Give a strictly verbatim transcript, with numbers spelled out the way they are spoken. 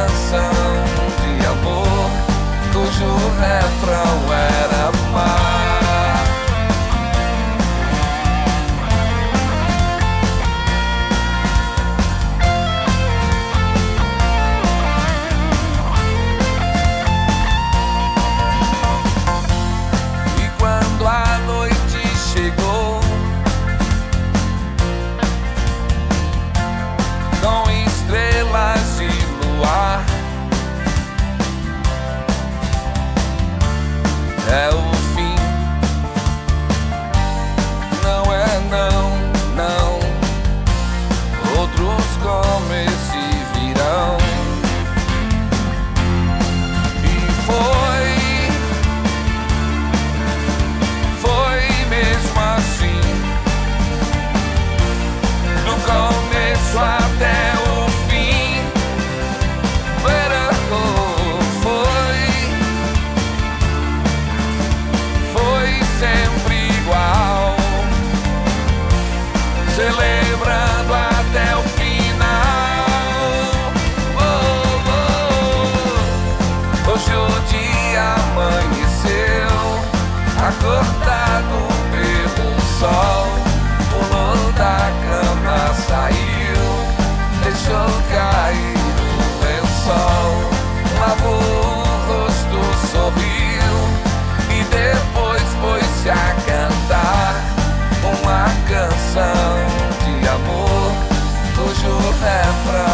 canção de amor cujo refrão era amar. E quando a noite chegou com estrelas e luar, é o fim, não é não, não. Outros começos virão. E foi, foi mesmo assim, do começo até o fim. Pero foi, foi sempre igual, celebrando até o final. Oh, oh. Hoje o dia amanheceu, acordado pelo sol, pulou da cama, saiu, deixou cair o lençol, lavou o rosto, sorriu e depois pôs-se a cantar uma canção de amor cujo refrão